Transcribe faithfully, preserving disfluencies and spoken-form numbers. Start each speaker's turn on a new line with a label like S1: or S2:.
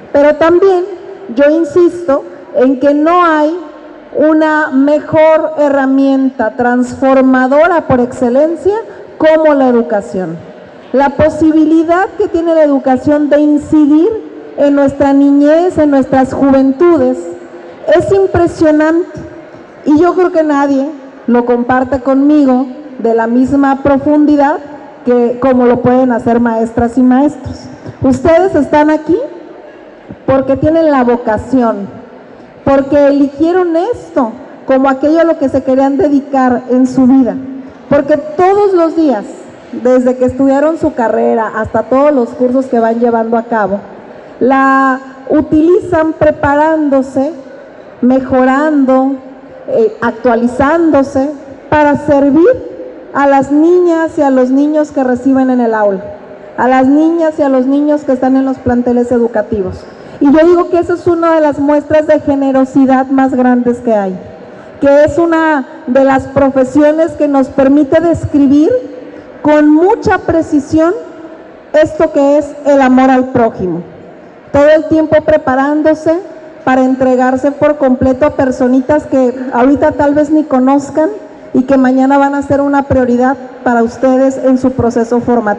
S1: Pero también yo insisto en que no hay una mejor herramienta transformadora por excelencia como la educación. La posibilidad que tiene la educación de incidir en nuestra niñez, en nuestras juventudes, es impresionante. Y yo creo que nadie lo comparte conmigo de la misma profundidad que como lo pueden hacer maestras y maestros. Ustedes están aquí porque tienen la vocación, porque eligieron esto como aquello a lo que se querían dedicar en su vida, porque todos los días, desde que estudiaron su carrera hasta todos los cursos que van llevando a cabo, la utilizan preparándose, mejorando, eh, actualizándose para servir a las niñas y a los niños que reciben en el aula, a las niñas y a los niños que están en los planteles educativos. Y yo digo que eso es una de las muestras de generosidad más grandes que hay, que es una de las profesiones que nos permite describir con mucha precisión esto que es el amor al prójimo. Todo el tiempo preparándose para entregarse por completo a personitas que ahorita tal vez ni conozcan y que mañana van a ser una prioridad para ustedes en su proceso formativo.